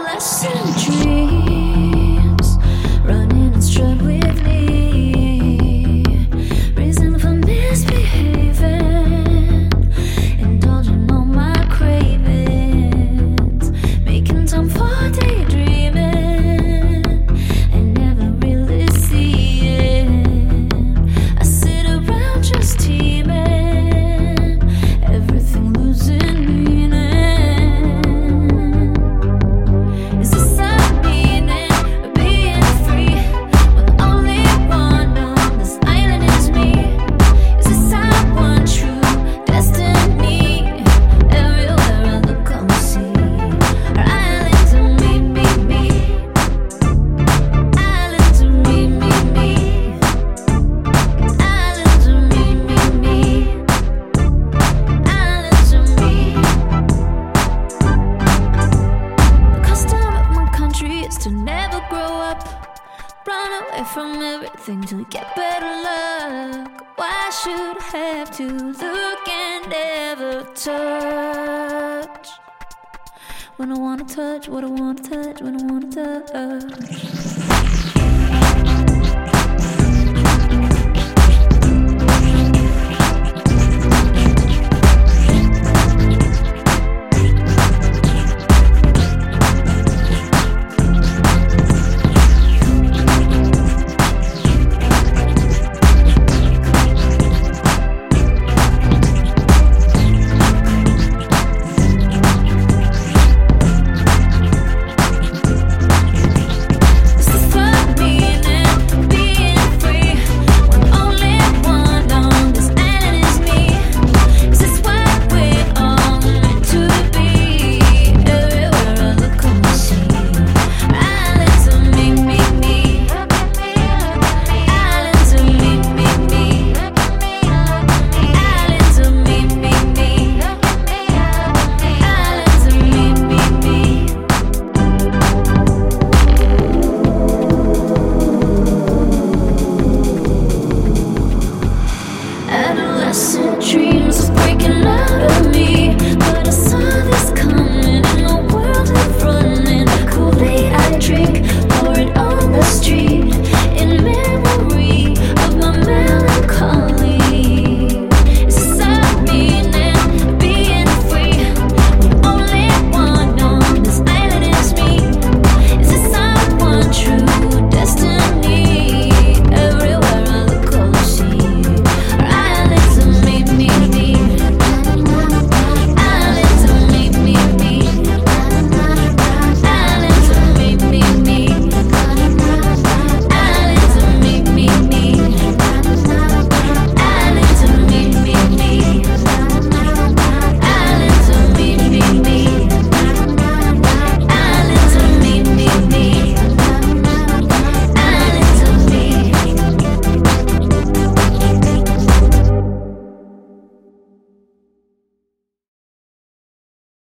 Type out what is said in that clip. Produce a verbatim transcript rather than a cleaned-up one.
adolescent dreams, running and strut with me, reason for misbehaving, indulging all my cravings, making time for daydreaming, and never really seeing. I sit around just teeming, everything losing meaning. Is this a meaning of being free when the only one on this island is me? Is this our one true destiny? Everywhere I look, I'm seeing our islands of me, me, me. Islands of me, me, me. Islands of me, me, me. Islands of me. The custom of my country is to never grow up, run away from everything till you get better luck. Why should I have to look and never touch when I wanna touch, what I wanna touch, when I wanna touch?